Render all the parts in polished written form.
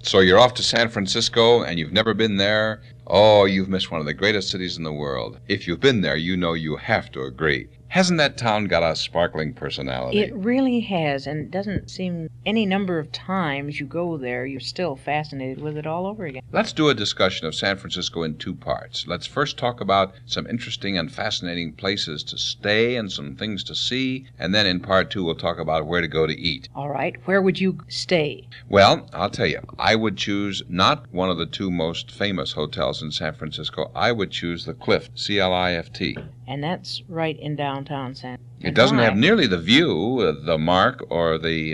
So you're off to San Francisco and you've never been there? Oh, you've missed one of the greatest cities in the world. If you've been there, you know you have to agree. Hasn't that town got a sparkling personality? It really has, and it doesn't seem any number of times you go there, you're still fascinated with it all over again. Let's do a discussion of San Francisco in two parts. Let's first talk about some interesting and fascinating places to stay and some things to see, and then in part two we'll talk about where to go to eat. All right, where would you stay? Well, I'll tell you, I would choose not one of the two most famous hotels in San Francisco. I would choose the Clift, C-L-I-F-T. And that's right in downtown San Francisco. It doesn't have nearly the view, the Mark or the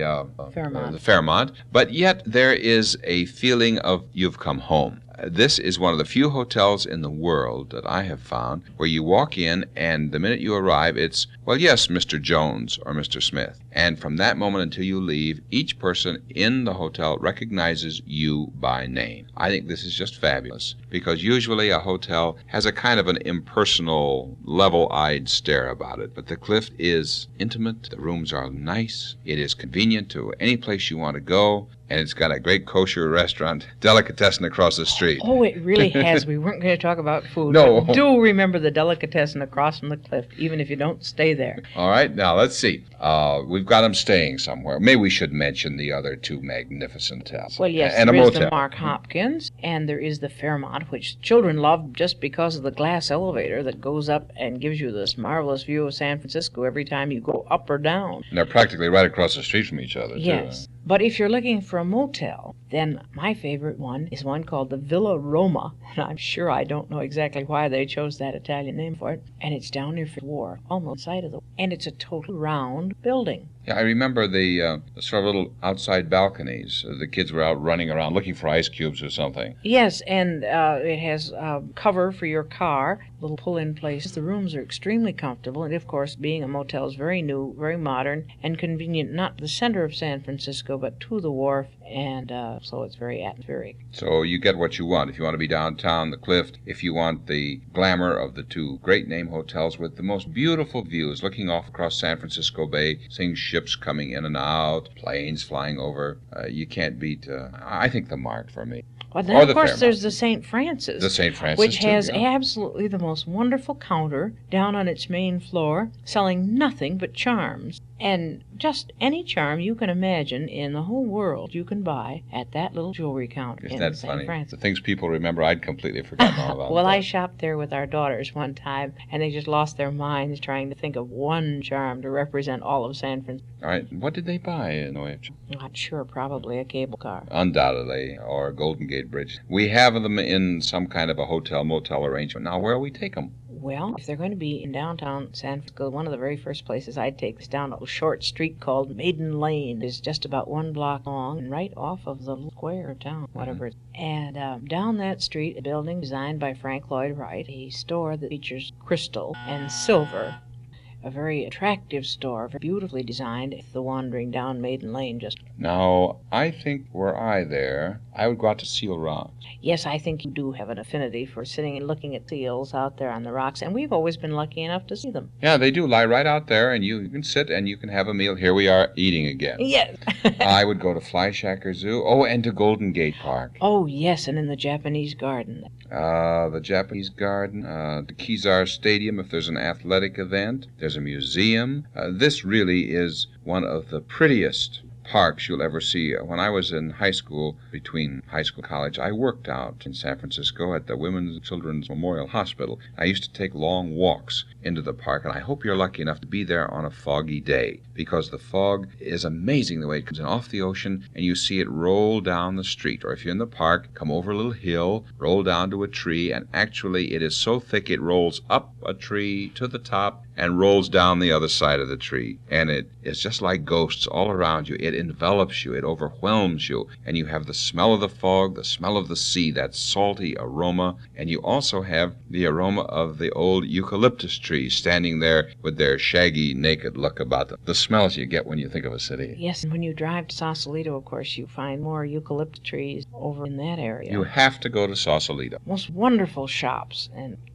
Fairmont, but yet there is a feeling of you've come home. This is one of the few hotels in the world that I have found where you walk in and the minute you arrive, it's, well, yes, Mr. Jones or Mr. Smith. And from that moment until you leave, each person in the hotel recognizes you by name. I think this is just fabulous because usually a hotel has a kind of an impersonal, level-eyed stare about it. But the Clift is intimate. The rooms are nice. It is convenient to any place you want to go. And it's got a great kosher restaurant, delicatessen across the street. Oh, it really has. We weren't going to talk about food. No. But do remember the delicatessen across from the Clift, even if you don't stay there. All right, now let's see. We've got them staying somewhere. Maybe we should mention the other two magnificent hotels. Well, yes, and there a is motel. the Mark Hopkins, and there is the Fairmont, which children love just because of the glass elevator that goes up and gives you this marvelous view of San Francisco every time you go up or down. And they're practically right across the street from each other, too. Yes. But if you're looking for a motel, then my favorite one is one called the Villa Roma. And I'm sure I don't know exactly why they chose that Italian name for it. And it's down near Fifth Wharf, almost side of the... And it's a total round building. Yeah, I remember the sort of little outside balconies. The kids were out running around looking for ice cubes or something. Yes, and it has cover for your car, little pull-in places. The rooms are extremely comfortable, and of course, being a motel is very new, very modern, and convenient, not to the center of San Francisco, but to the wharf, and so it's very atmospheric. So you get what you want. If you want to be downtown, the Clift. If you want the glamour of the two great name hotels with the most beautiful views, looking off across San Francisco Bay, seeing ships coming in and out, planes flying over, you can't beat, I think, the Mark for me. Well, then, of course, there's the St. Francis. The St. Francis, which has absolutely the most wonderful counter down on its main floor, selling nothing but charms. And just any charm you can imagine in the whole world you can buy at that little jewelry counter in St. Francis. The things people remember, I'd completely forgotten all about. Well, I shopped there with our daughters one time, and they just lost their minds trying to think of one charm to represent all of San Francisco. All right. What did they buy in OFG? Not sure. Probably a cable car. Undoubtedly. Or a Golden Gate Bridge. We have them in some kind of a hotel-motel arrangement. Now, where will we take them? Well, if they're going to be in downtown San Francisco, one of the very first places I'd take is down a short street called Maiden Lane. It's just about 1 block long and right off of the square of town, whatever it is. And down that street, a building designed by Frank Lloyd Wright, a store that features crystal and silver. A very attractive store, beautifully designed, the wandering down Maiden Lane just... Now, I think were I there, I would go out to Seal Rock. Yes, I think you do have an affinity for sitting and looking at seals out there on the rocks, and we've always been lucky enough to see them. Yeah, they do lie right out there, and you can sit and you can have a meal. Here we are eating again. Yes. I would go to Flyshacker Zoo. Oh, and to Golden Gate Park. Oh, yes, and in the Japanese Garden. The Japanese Garden, the Kezar Stadium if there's an athletic event. There's a museum. This really is one of the prettiest parks you'll ever see. When I was in high school, between high school and college, I worked out in San Francisco at the Women's and Children's Memorial Hospital. I used to take long walks into the park, and I hope you're lucky enough to be there on a foggy day, because the fog is amazing the way it comes in off the ocean, and you see it roll down the street. Or if you're in the park, come over a little hill, roll down to a tree, and actually it is so thick it rolls up a tree to the top and rolls down the other side of the tree. And it is just like ghosts all around you. It envelops you, it overwhelms you, and you have the smell of the fog, the smell of the sea, that salty aroma, and you also have the aroma of the old eucalyptus trees standing there with their shaggy, naked look about them. The smells you get when you think of a city. Yes, and when you drive to Sausalito, of course, you find more eucalyptus trees over in that area. You have to go to Sausalito. Most wonderful shops, and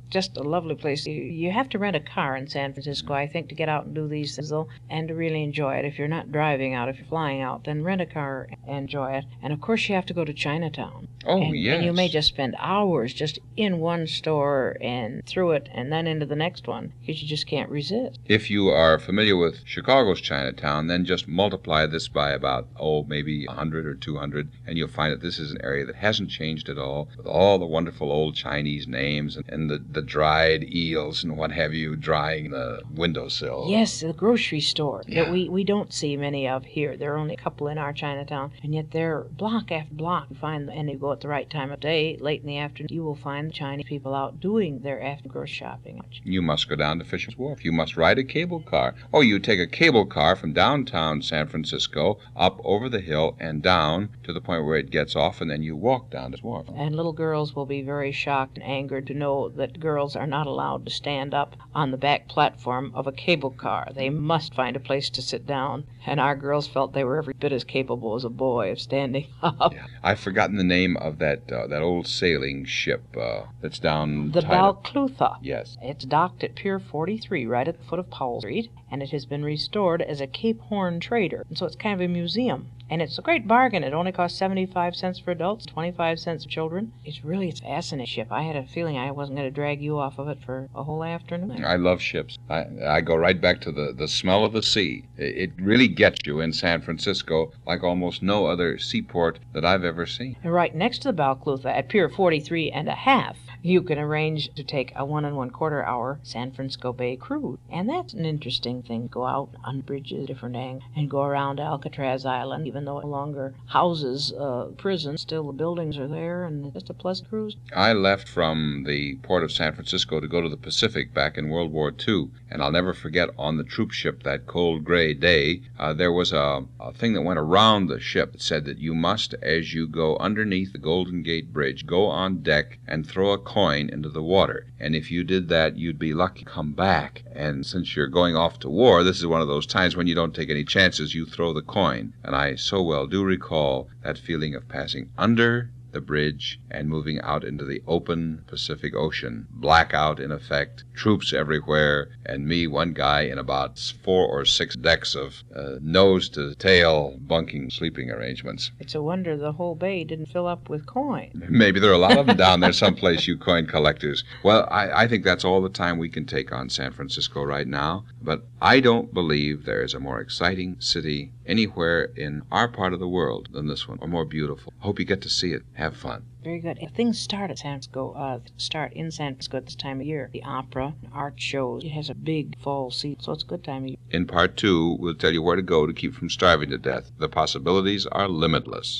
just a lovely place. You have to rent a car in San Francisco, I think, to get out and do these things, though, and to really enjoy it. If you're not driving out, if you're flying out, then rent a car and enjoy it. And, of course, you have to go to Chinatown. Oh, yes. And you may just spend hours just in one store and through it and then into the next one because you just can't resist. If you are familiar with Chicago's Chinatown, then just multiply this by about, maybe 100 or 200, and you'll find that this is an area that hasn't changed at all, with all the wonderful old Chinese names and the dried eels and what have you drying the windowsill. Yes, the grocery store Yeah. that we don't see many of here. There are only a couple in our Chinatown, and yet they're block after block. You find, and you go at the right time of day, late in the afternoon, you will find Chinese people out doing their after grocery shopping. You must go down to Fisher's Wharf. You must ride a cable car. Oh, you take a cable car from downtown San Francisco up over the hill and down to the point where it gets off, and then you walk down to the wharf. And little girls will be very shocked and angered to know that girls are not allowed to stand up on the back platform of a cable car. They must find a place to sit down. And our girls felt they were every bit as capable as a boy of standing up. Yeah. I've forgotten the name of that old sailing ship that's down The tied up. Balclutha. Yes. It's docked at Pier 43, right at the foot of Powell Street, and it has been restored as a Cape Horn trader. And so it's kind of a museum. And it's a great bargain. It only costs 75 cents for adults, 25 cents for children. It's a fascinating ship. I had a feeling I wasn't going to drag you off of it for a whole afternoon. I love ships. I go right back to the smell of the sea. It really gets you in San Francisco like almost no other seaport that I've ever seen. And right next to the Balclutha at Pier 43 and a half, you can arrange to take a 1 1/4 hour San Francisco Bay cruise. And that's an interesting thing. Go out on bridges, different angles, and go around Alcatraz Island, even though it no longer houses prison. Still, the buildings are there, and it's just a pleasant cruise. I left from the port of San Francisco to go to the Pacific back in World War II, and I'll never forget on the troop ship that cold gray day, there was a thing that went around the ship that said that you must, as you go underneath the Golden Gate Bridge, go on deck and throw a coin into the water. And if you did that, you'd be lucky to come back. And since you're going off to war, this is one of those times when you don't take any chances. You throw the coin. And I so well do recall that feeling of passing under the bridge and moving out into the open Pacific Ocean. Blackout in effect, troops everywhere, and me, one guy, in about 4 or 6 decks of nose-to-tail bunking sleeping arrangements. It's a wonder the whole bay didn't fill up with coin. Maybe there are a lot of them down there someplace, you coin collectors. Well, I think that's all the time we can take on San Francisco right now, but I don't believe there is a more exciting city anywhere in our part of the world than this one, or more beautiful. Hope you get to see it. Have fun. Very good. Things start at San Francisco, start in San Francisco at this time of year. The opera, art shows. It has a big fall season, so it's a good time of year. In part 2, we'll tell you where to go to keep from starving to death. The possibilities are limitless.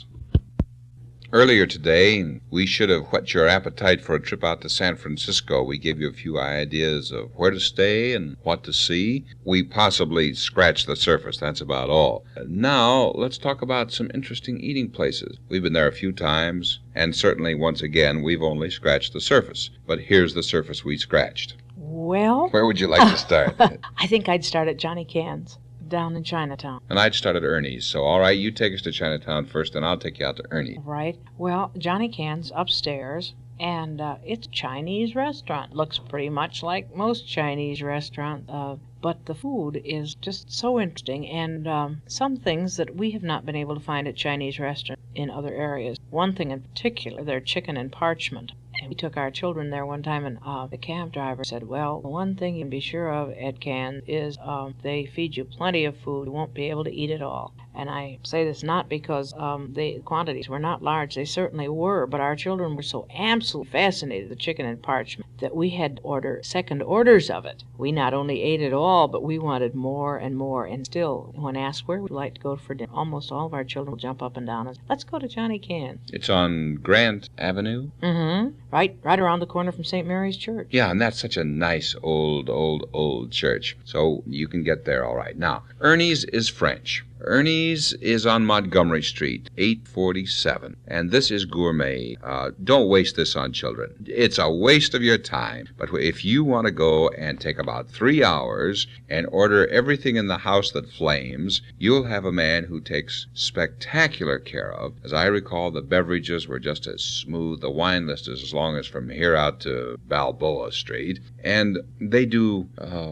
Earlier today, we should have whet your appetite for a trip out to San Francisco. We gave you a few ideas of where to stay and what to see. We possibly scratched the surface, that's about all. Now, let's talk about some interesting eating places. We've been there a few times, and certainly, once again, we've only scratched the surface. But here's the surface we scratched. Well, Where would you like to start? I think I'd start at Johnny Cann's down in Chinatown. And I'd start at Ernie's. So, all right, you take us to Chinatown first, and I'll take you out to Ernie. Right. Well, Johnny Cann's upstairs, and it's a Chinese restaurant. Looks pretty much like most Chinese restaurants, but the food is just so interesting, and some things that we have not been able to find at Chinese restaurants in other areas. One thing in particular, their chicken and parchment. And we took our children there one time, and the cab driver said, well, one thing you can be sure of at Cannes is they feed you plenty of food. You won't be able to eat it all. And I say this not because the quantities were not large. They certainly were, but our children were so absolutely fascinated with the chicken and parchment that we had to order second orders of it. We not only ate it all, but we wanted more and more. And still, when asked where we'd like to go for dinner, almost all of our children will jump up and down and say, let's go to Johnny Cann's. It's on Grant Avenue. Mm-hmm. Right around the corner from St. Mary's Church. Yeah, and that's such a nice old church. So you can get there all right. Now, Ernie's is French. Ernie's is on Montgomery Street, 847, and this is gourmet. Don't waste this on children. It's a waste of your time. But if you want to go and take about 3 hours and order everything in the house that flames, you'll have a man who takes spectacular care of. As I recall, the beverages were just as smooth. The wine list is as long as from here out to Balboa Street. And they do,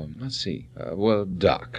duck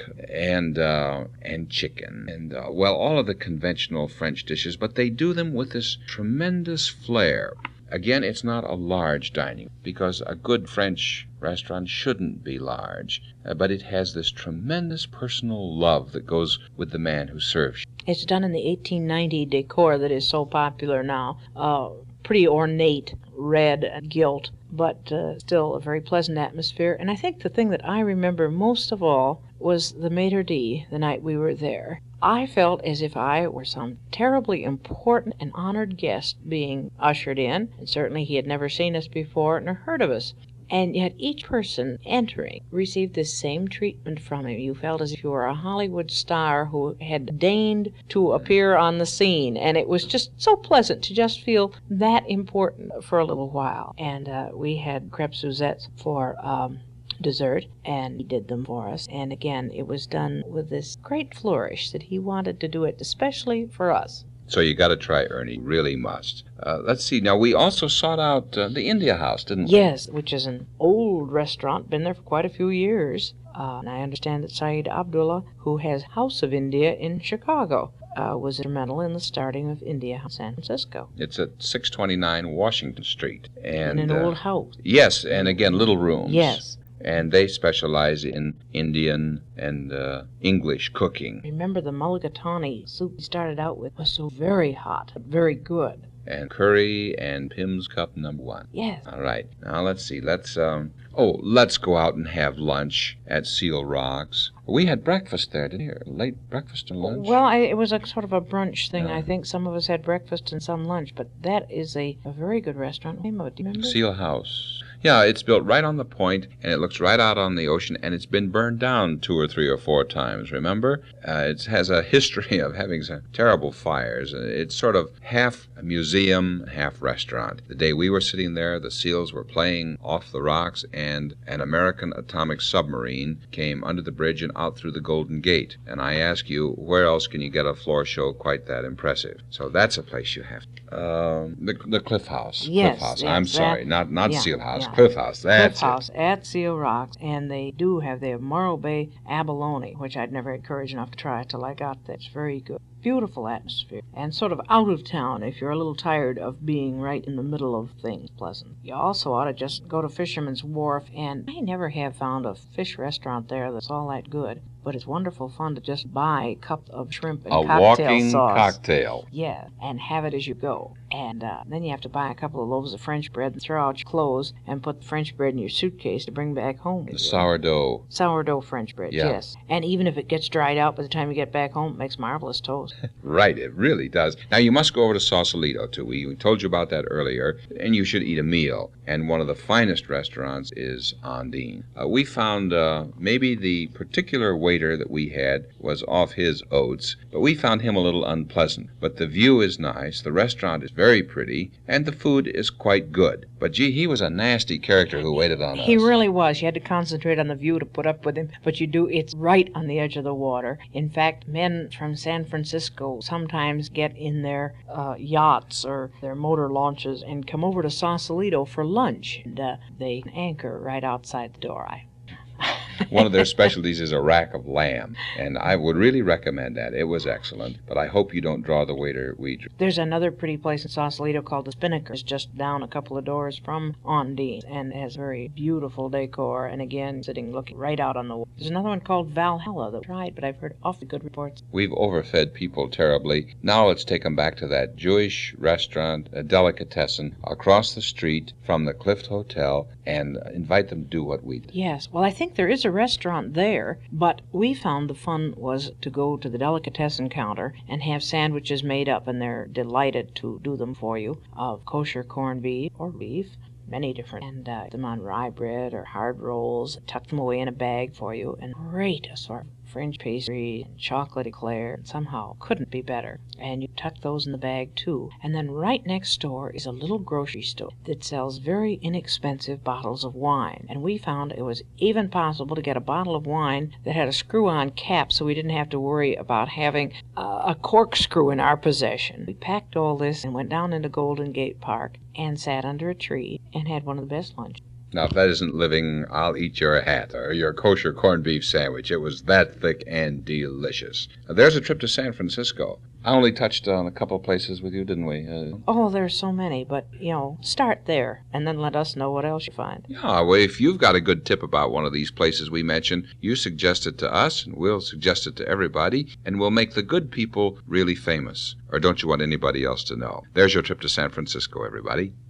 and chicken and, all of the conventional French dishes, but they do them with this tremendous flair. Again, it's not a large dining, because a good French restaurant shouldn't be large, but it has this tremendous personal love that goes with the man who serves. It's done in the 1890 decor that is so popular now. Pretty ornate red gilt, but still a very pleasant atmosphere. And I think the thing that I remember most of all was the maitre d' the night we were there. I felt as if I were some terribly important and honored guest being ushered in, and certainly he had never seen us before nor heard of us. And yet each person entering received this same treatment from him. You felt as if you were a Hollywood star who had deigned to appear on the scene. And it was just so pleasant to just feel that important for a little while. And we had crêpes Suzettes for dessert, and he did them for us. And again, it was done with this great flourish that he wanted to do it especially for us. So you got to try, Ernie. Really must. Let's see. Now, we also sought out the India House, didn't we? Yes, which is an old restaurant, been there for quite a few years. And I understand that Saeed Abdullah, who has House of India in Chicago, was instrumental in the starting of India House in San Francisco. It's at 629 Washington Street. And in an old house. Yes, and again, little rooms. Yes. And they specialize in Indian and English cooking. Remember the mulligatawny soup we started out with was so very hot, but very good. And curry and Pim's Cup #1. Yes. All right. Now, let's see. Let's go out and have lunch at Seal Rocks. We had breakfast there, didn't we? Late breakfast and lunch? Well, it was a sort of a brunch thing. I think some of us had breakfast and some lunch, but that is a very good restaurant. Name of it, do you remember? Seal House. Yeah, it's built right on the point, and it looks right out on the ocean, and it's been burned down 2 or 3 or 4 times, remember? It has a history of having some terrible fires. It's sort of half a museum, half restaurant. The day we were sitting there, the SEALs were playing off the rocks, and an American atomic submarine came under the bridge and out through the Golden Gate. And I ask you, where else can you get a floor show quite that impressive? So that's a place you have to. The Cliff House. Yes, Cliff House. yes, I'm sorry, not yeah, Seal House. yeah. Cliff House. That's Cliff House it. at Seal Rocks, and they have Morro Bay abalone, which I'd never had courage enough to try till I got there. It's very good. Beautiful atmosphere, and sort of out of town if you're a little tired of being right in the middle of things. Pleasant. You also ought to just go to Fisherman's Wharf, and I never have found a fish restaurant there that's all that good, but it's wonderful fun to just buy a cup of shrimp and cocktail walking sauce. Cocktail. Yeah, and have it as you go. And then you have to buy a couple of loaves of French bread and throw out your clothes and put the French bread in your suitcase to bring back home. The sourdough. Sourdough French bread, Yeah. yes. And even if it gets dried out by the time you get back home, it makes marvelous toast. Right, it really does. Now, you must go over to Sausalito, too. We told you about that earlier, and you should eat a meal. And one of the finest restaurants is Ondine. We found maybe the particular waiter that we had was off his oats, but we found him a little unpleasant. But the view is nice, the restaurant is very pretty, and the food is quite good. But, gee, he was a nasty character who waited on us. He really was. You had to concentrate on the view to put up with him, but you do. It's right on the edge of the water. In fact, men from San Francisco sometimes get in their yachts or their motor launches and come over to Sausalito for lunch. And they anchor right outside the door. One of their specialties is a rack of lamb, and I would really recommend that. It was excellent, but I hope you don't draw the waiter we drew. There's another pretty place in Sausalito called the Spinnaker. It's just down a couple of doors from Ondine, and it has very beautiful decor, and again, looking right out on the water. There's another one called Valhalla that I tried, but I've heard awfully good reports. We've overfed people terribly. Now let's take them back to that Jewish restaurant, a delicatessen, across the street from the Clift Hotel, and invite them to do what we did. Yes, well, I think there is a restaurant there, but we found the fun was to go to the delicatessen counter and have sandwiches made up, and they're delighted to do them for you, of kosher corned beef or beef, many different, and them on rye bread or hard rolls, tuck them away in a bag for you, and great assortment. French pastry, and chocolate eclair, and somehow couldn't be better. And you tuck those in the bag, too. And then right next door is a little grocery store that sells very inexpensive bottles of wine. And we found it was even possible to get a bottle of wine that had a screw-on cap, so we didn't have to worry about having a corkscrew in our possession. We packed all this and went down into Golden Gate Park and sat under a tree and had one of the best lunches. Now, if that isn't living, I'll eat your hat or your kosher corned beef sandwich. It was that thick and delicious. There's a trip to San Francisco. I only touched on a couple of places with you, didn't we? Oh, there's so many, but, start there and then let us know what else you find. Yeah, well, if you've got a good tip about one of these places we mentioned, you suggest it to us, and we'll suggest it to everybody, and we'll make the good people really famous. Or don't you want anybody else to know? There's your trip to San Francisco, everybody.